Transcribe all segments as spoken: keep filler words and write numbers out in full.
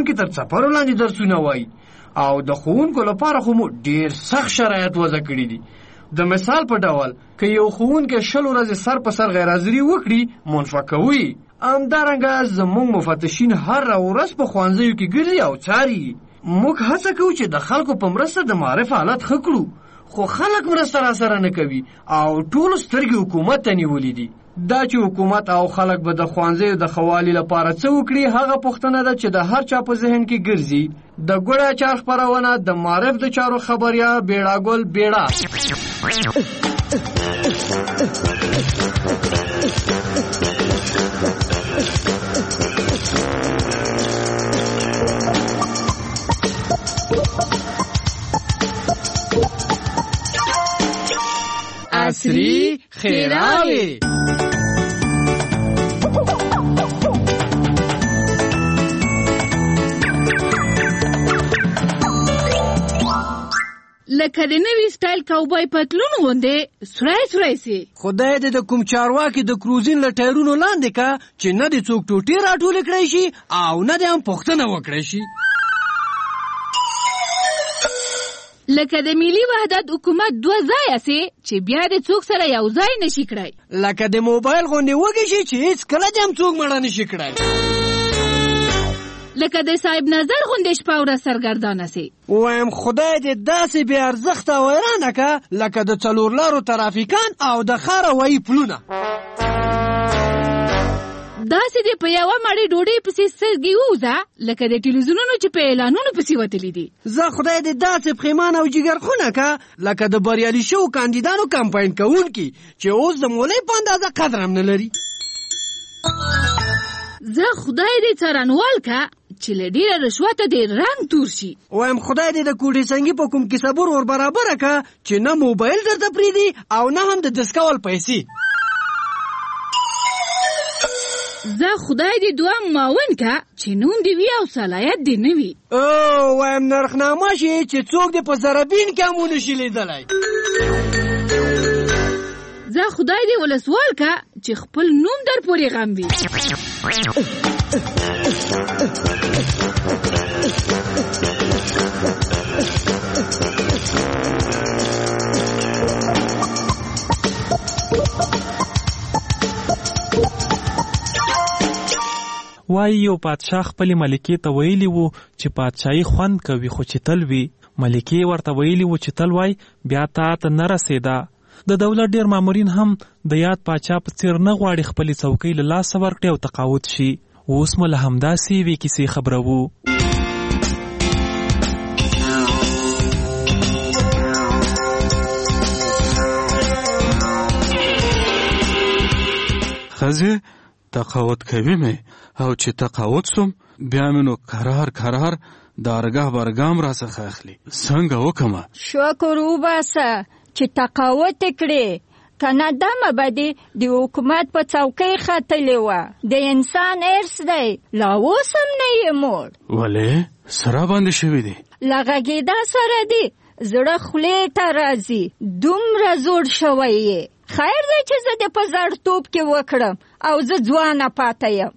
ښوونکي تر څپرو لاندې درسونه وایي او د ښوونکو لپاره خو مو ډېر سخت شرایط وضع کړي دي. د مثال په ډول که یو ښوونکی شل ورځې سر په سر غیرحاضري وکړي منفعه کوي. همدارنګه زموږ مفتشین هر ورځ په ښوونځیو کې ګرځي او څاري. موږ هڅه کوو چې د خلکو په مرسته د معرف حالت ښه کړو، خو خلک مرسته راسره نه کوي او ټولو سترګې حکومت ته نیولې دي. دا چې حکومت او خلک به د ښوونځیو د ښه والي لپاره څه وکړي هغه پوښتنه ده چې د هر چا په ذهن کې ګرځي. د ګوړه اچار خپرونه د معرف د چارو خبریا بیړه ګل بیړه. عصری خیراوی لکه د نوی سټایل کاوبای پتلون غوندې سړی سړی سي. خدای دې د کوم چارواکي د کروزین له ټایرونو لاندې کا چې نه دې څوک ټوټې راټولې کړی شي او نه دې هم پوښتنه وکړی شي. لکه د ملي وحدت حکومت دوه ځایه سي چې بیا د څوک سره یو ځای نشي کړای. لکه د موبایل غوندې وږی شي چې هیڅ کله دې هم څوک مړه نشي کړای. لکه د صاحب نظر غوندې شپه ورځ سرګردانه سي. وایم خدای دې داسې بې ارزښته ویرانه که لکه د څلور لارو ترافیکان او د ښار هوایي پلونه. داسې دې په یوه مړۍ ډوډۍ پسې سترګې ووځه لکه د ټلویزیونونو چې په اعلانونو پسې وتلي دي. زه خدای دې داسې پښیمان او جګرخونه که لکه د بریالي شوو کاندیدانو کمپاین کوونکي چې اوس د مولۍ په اندازه قدر هم نه لري. زه خدای دې څارنوال که چې له ډېره رشوته دې رنګ تور شي. وایم خدای دې د کوټې سنګي په کوم کسبور ور برابره که چې نه موبایل درته پرېږدي او نه هم د دسکول پیسې. زه خدای دې دوه معاون که چې نوم دې وي او صلاحیت دې نه وي. او وایم نرخنامه شي چې څوک دې په زربین کې هم ونه شي لیدلی. زه خدای دې ولسوال که چې خپل نوم در پورې غم وي. وایي یو پادشاه خپلې ملکې ته ویلي وو چې پادشاهي خوند کوي خو چې تل وي. ملکې ورته ویلي وو چې تل وای بیا تا ته نه رسېده. د دولت ډېر مامورین هم د یاد پاچا په څېر نه غواړي خپلې څوکۍ له لاسه ورکړي او تقاعد شي. اوس مو له همداسې یوې کیسې خبروو. ښځې تقاعد کوي مې او چې تقاعد سوم بیا مې نو کرار کرار دارګاه برګام را څخه اخلي. څنګه وکمه؟ شکر وباسه چې تقاعد کړې کنه دمه به دې د حکومت په څوکۍ ختلې وه. د انسان ارث دی لا اوس هم نه یې موړ. ولې سره باندې شوي دي؟ له غږېدا سره دي زړه خولې ته راځي دومره زوړ شوی یې. خیر دی چې زه دې په زړتوب کې وکړم او زه ځوانه پاته یم.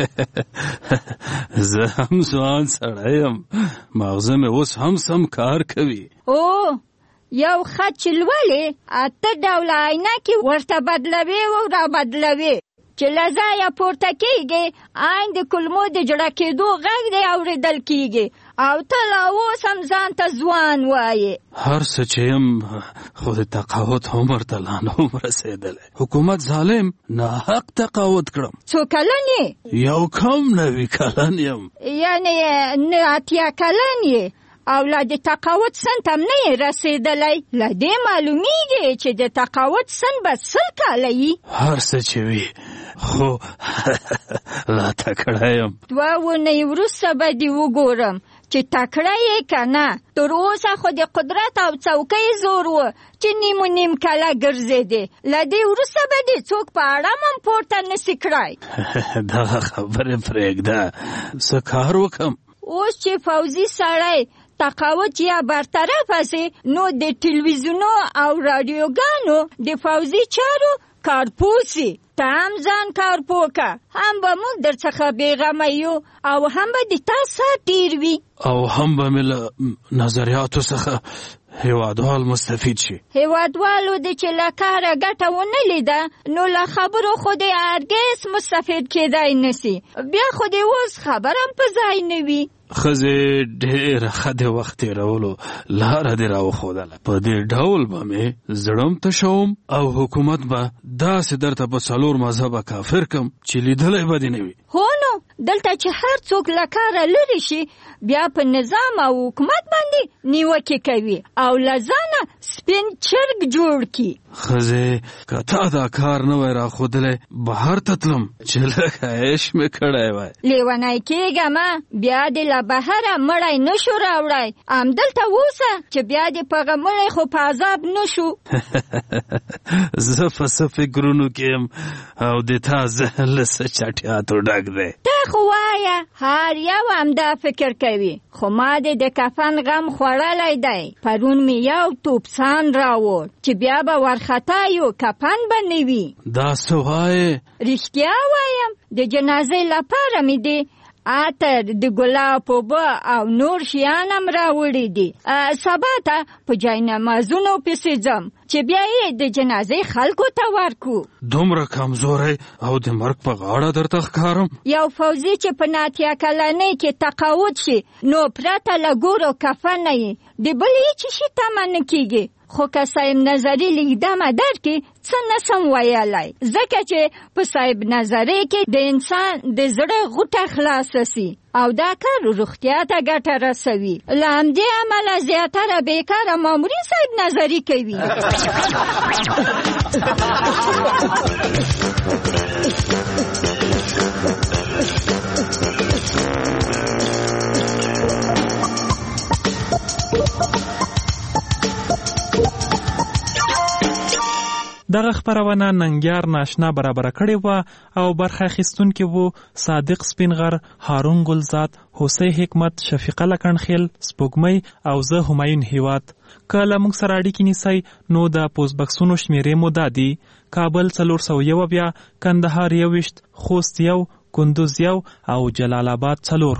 زه هم ځوان سړی یم، مغزه مې اوس هم سم کار کوي. او یو خط چې لولې اته ډوله عینکې ورته بدلوي او را بدلوي چې له ځایه پورته کېږي عین د کلمو د جړه کېدو غږ دی اورېدل کېږي او ته لا اوس هم ځان ته ځوان وایې. هر څه چې یم خو د تقاعد عمر ته لا نه وم رسېدلی. حکومت ظالم ناحق تقاعد کړم. څو کلن یې؟ یو کم نوي کلن یم. یعنې نه اتیا کلن یې او لا د تقاعد سن ته هم نه یې رسېدلی. له دې معلومیږي چې د تقاعد سن به سل کاله وي. هر څه چې وي خو لا تکړه یم. دوه اونۍ وروسته به دې وګورم چې تکړه یې که نه. تر اوسه خو د قدرت او څوکۍ زور و چې نیم و نیم کاله ګرځېدې. له دې وروسته به دې څوک په اړم هم پورته نسي کړی. دغه خبرې پرېږده، څه کار وکړم؟ اوس چې فوزي سړی تقاعد یا برطرف هسي نو د ټلویزیونو او رادیوګانو د فوزي چارو کارپوسی ته هم ځان کارپو که هم به موږ در څخه بېغمه یو او هم به د تا سات ډېر وي او هم به مې له نظریاتو څخه هیوادوال مستفید شي. هیوادوالو د چې له کاره ګټه ونه لیده نو له خبرو خو د هرګز مستفید کېدای نسي. بیا خو د اوس خبر هم په ځای نه وي. ښځې ډېره ښه د وخت تېرولو لاره دې راوښودله. په دې ډول به مې زړم تشوم او حکومت به داسې درته په څلور مذهبه کافر کم چې لیدلی به دې نه وي. هو نو دلته چې هر څوک له کاره لرې شي بیا په نظام او حکومت باندې نیوکې کوي او له ځانه سپین چرګ جوړ کړي. ښځې که تا دا کار نه وای راښودلی بهر ته تلم چې لږ عیش مې کړی وای. لیونی کېږمه بیا دې له بهره مړی نه شو راوړی. همدلته اوسه چې بیا دې په هغه مړی خو په عذاب نه شو. زه په څه فکرونو کې یم او د تا ذهن له څه چټیاتو ډک دی. ته خو وایه هر یو همدا فکر کوي خو ما دې د کفن غم خوړلی دی. پرون مې یو توپسان راوړ چې بیا به ورخطا یو کفن به نه وي. دا څه وایې؟ رښتیا وایم د جنازې لپاره مې دی عطر د ګلاب اوبه او نور شیان هم راوړي دي. سبا ته په جاینمازونو پسې ځم چې بیا یې د جنازې خلکو ته ورکو. دومره کمزوری او د مرګ په غاړه درته ښکارم. یو فوزي چې په ناتیا کلنۍ کې تقاعد شي نو پرته له ګورو کفنه یې د بل هېڅ شي تمه نه کېږي. خو که صاحب نظري لیکدمه درکړي څه نسم ویلی ځکه چې په صاحب نظري کې د انسان د زړه غوټه خلاصه سي او دا کار روغتیا ته ګټه رسوي. له همدې امله زیاتره بېکاره مامورین صاحب نظري کوي. دغه خپرونه ننګیار ناشنا برابره کړې وه او برخه اخیستونکي وو صادق سپینغر، هارون ګلزاد، حسین حکمت، شفیقه لکنخیل، سپوږمۍ او زه همایون هیواد. که له موږ سره اړیکې نیسئ نو د پوسټ بکسونو شمېرې مو دا دي: کابل څلور سوه یو بیا، کندهار یوویشت، خوست یو، کندوز یو او جلال آباد څلور.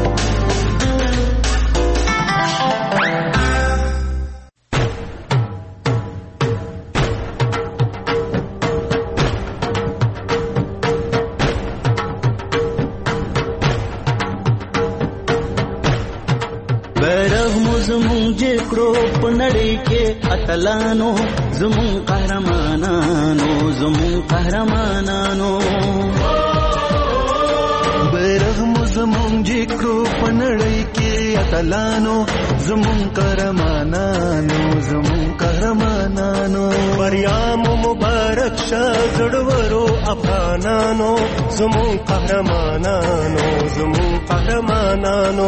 جکړو په نړۍ کې اتلانو زمون قهرمانانو زمون قهرمانانو بیرغ مو زمون جکړو په نړۍ کې اتلانو زمون قهرمانانو زمون قهرمانانو بریا مو مبارک شه زړورو افغانانو زمون قهرمانانو زمون قهرمانانو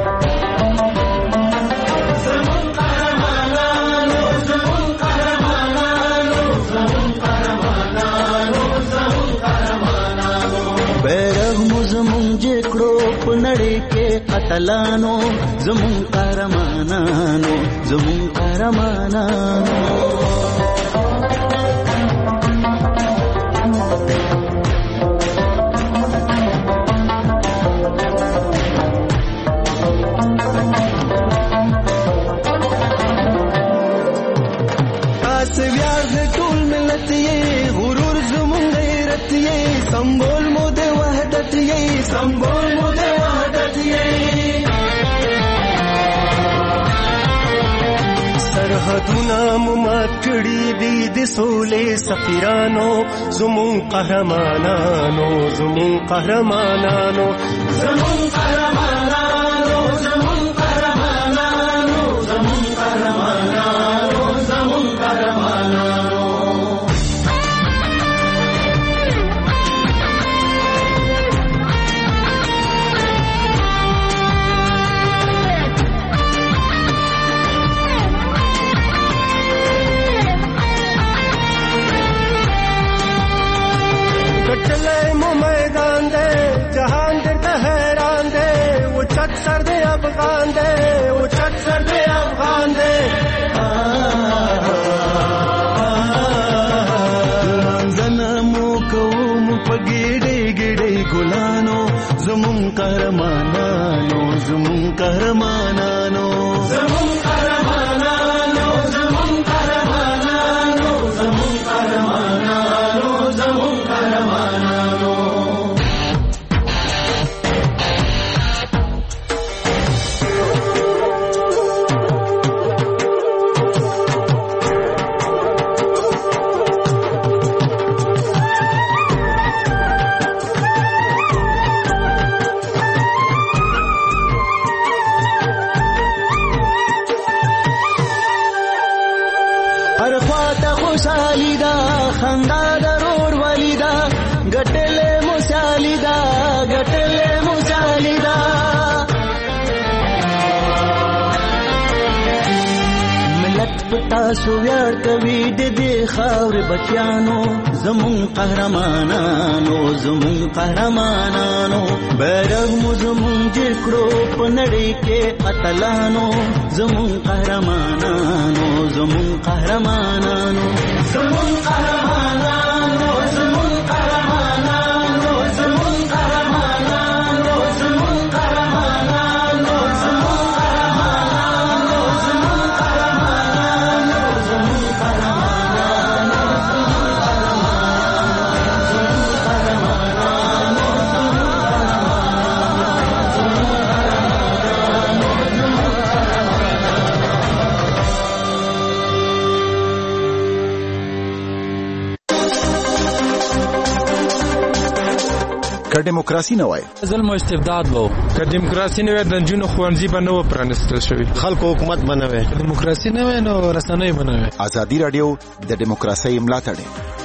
بیرغ مو زمون جکړو په نړۍ کې اتلانو زمون قهرمانانو زمون قهرمانانو تاسو ویاړ د ټول ملت یې غرور زمون غیرت یې سمبول مو د وحدت یې سمبول مو د وحدت یې سرحدونه مو مات کړي دي د سولې سفیرانو زمون قهرمانانو زمون قهرمانانو زمون قهرمانانو زمون قهرمانانو زمون قهرمانانو زمون قهرمانانو کټلې مو میدان دے جهان دې حیران دے وہ چت سر دے افغان دے وہ چت سر دے افغان دے ګلانو زمون قهرمانانو زمون قهرمانانو زمون قهرمانانو زمون قهرمانانو زمون قهرمانانو زمون قهرمانانو خوشحالی دا خندا درور ولی دا گټلې موسالی دا گټلې موسالی دا ملت پتا سو ویار کوي د دې خاور بچیانو زمون قهرمانانو زمون قهرمانانو بیرغ مو زمون جکړو پنړې کې اتلانو زمون قهرمانانو زمون قهرمانانو زمون قهرمانانو زمون قهرمانانو زمون قهرمانانو زمون قهرمانانو زمون قهرمانانو زمون قهرمانانو زمون قهرمانانو که دیموکراسي نه وای ظلم او استبداد وو که دیموکراسي نه وای د نجونو ښوونځي به نه و پرانیستل شوي خلکو حکومت به نه وای که دیموکراسي نه وای نو رسنۍ به نه وای ازادي راډیو د دیموکراسۍ ملاتړ